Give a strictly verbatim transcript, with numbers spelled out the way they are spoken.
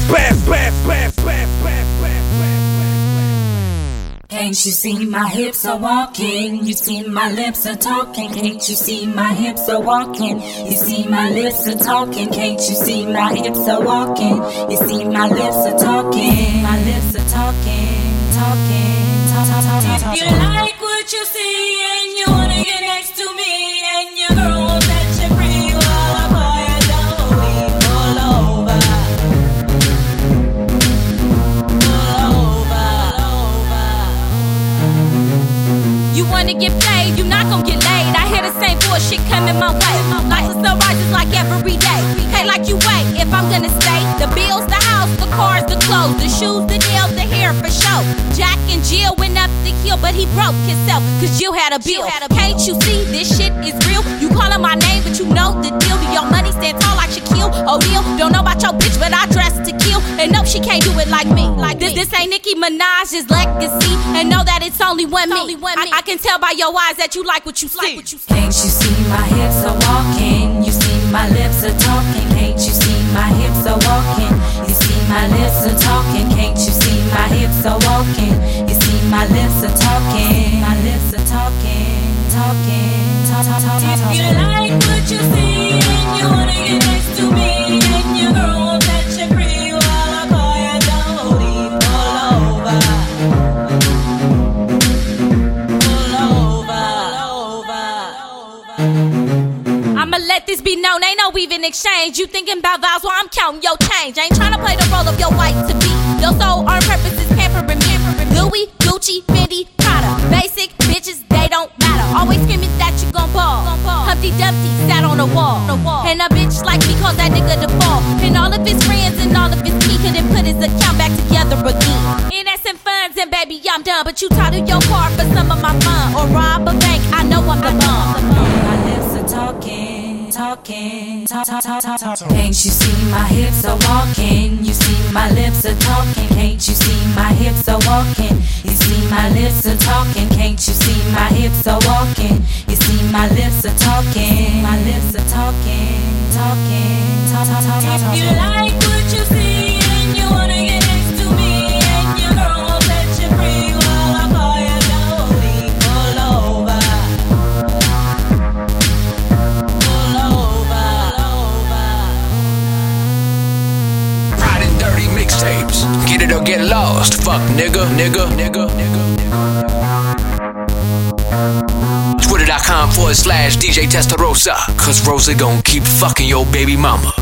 bam, bam, bam, bam, bam, bam, bam. Can't you see my hips are walking? You see my lips are talking. Can't you see my hips are walking? You see my lips are talking. Can't you see my hips are walking? You see my lips are talking. My lips are talking, talking, talking, talking, talking. If you like what you see and you wanna get next to me and your girl won't let you free, well I call you down, pull over, pull over. You wanna get played, you not gon' get laid. I hear the same bullshit coming my way. Life is so right, just like every day. Hey, like you wait, if I'm gonna stay, the bills, the house, the cars, the clothes, the shoes, the nails, the hair for show. Jack and Jill went up the hill, but he broke himself, cause Jill had a bill. Can't you see this shit is real? You calling my name, but you know the deal. Do your money stand tall like Shaquille O'Neal? Don't know about your bitch, but I dress to kill. And no, she can't do it like me. Like this, this ain't Nicki Minaj's legacy. And know that it's only one me. I, I can tell by your eyes that you like what you see. Can't you see my hips are walking? You see my lips are talking. Can't you see my hips are walking? You see my lips are talking. Can't you see my hips are walking? You see my lips are talking. My lips are talking, talking, talking, talking. If you like what you see and you wanna get next to me and your girl won't let you free, well I call you down, pull over, pull over, over. I'ma let this be known, ain't no even exchange. You thinking about vows while I'm counting your change. I ain't tryna play the role of your wife to be. Your soul on purpose is pampering me. Louis, Gucci, Fendi, Prada. Basic bitches, they don't matter. Always screaming that you gon' ball. Humpty Dumpty sat on the wall. And a bitch like me cause that nigga to fall. And all of his friends and all of his key couldn't put his account back together again. Innocent funds and baby I'm done, but you titled your car for some of my fun. Or rob a bank, I know I'm the bum. My lips are talking, talking, talk, talk, talk, talk, talk. Can't you see my hips are walking? You see my lips are talking. Can't you see my hips are walking? You see my lips are talking. Can't you see my hips are walking? You see my lips are talking. My lips are talking, talking, talk, talk, talk, talk. If you like what you see and you wanna get next to me and your girl won't let you free, well I call you down, pull over, pull over, over. Pride and Dirty mixtapes. Get it or get lost. Fuck nigga, nigga, nigga, nigga. Twitter.com forward slash DJ Testarossa. Cause Rosa gon' keep fucking your baby mama.